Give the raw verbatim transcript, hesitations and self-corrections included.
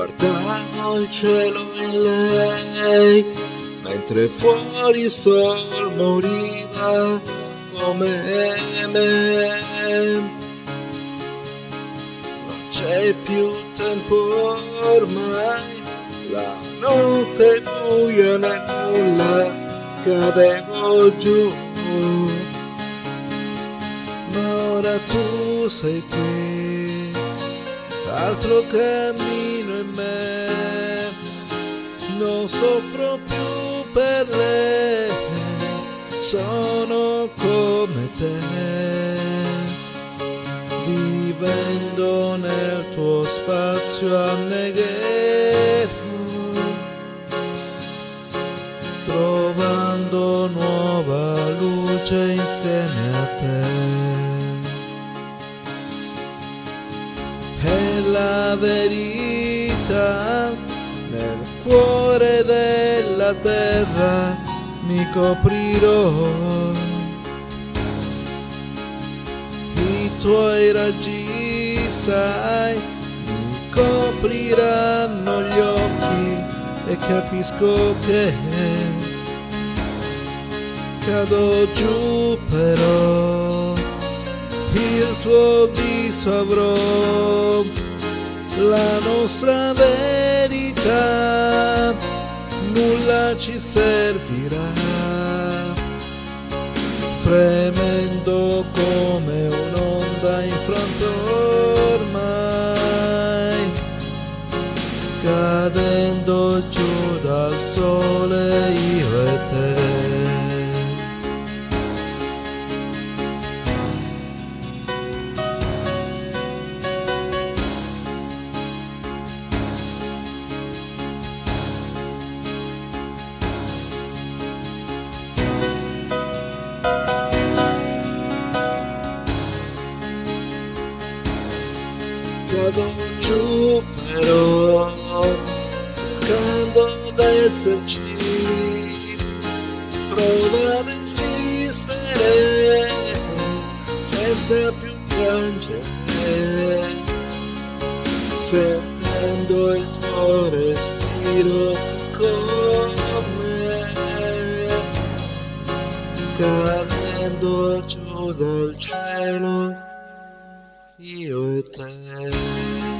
guardavo il cielo in lei, mentre fuori il sol moriva come me. Non c'è più tempo ormai, la notte è buia nel nulla, cadevo giù. Ma ora tu sei qui, altro cammino in me, non soffro più per lei, sono come te, vivendo nel tuo spazio anneghero, trovando nuova luce insieme a te. È la verità, nel cuore della terra mi coprirò, i tuoi raggi, sai, mi copriranno gli occhi e capisco che cado giù, però il tuo viso avrò, la nostra verità nulla ci servirà, fremendo come un'onda infranta ormai, cadendo giù dal sole io e te. Cado giù però, cercando d'esserci, prova ad insistere, senza più piangere, sentendo il tuo respiro con me, cadendo giù dal cielo io e te.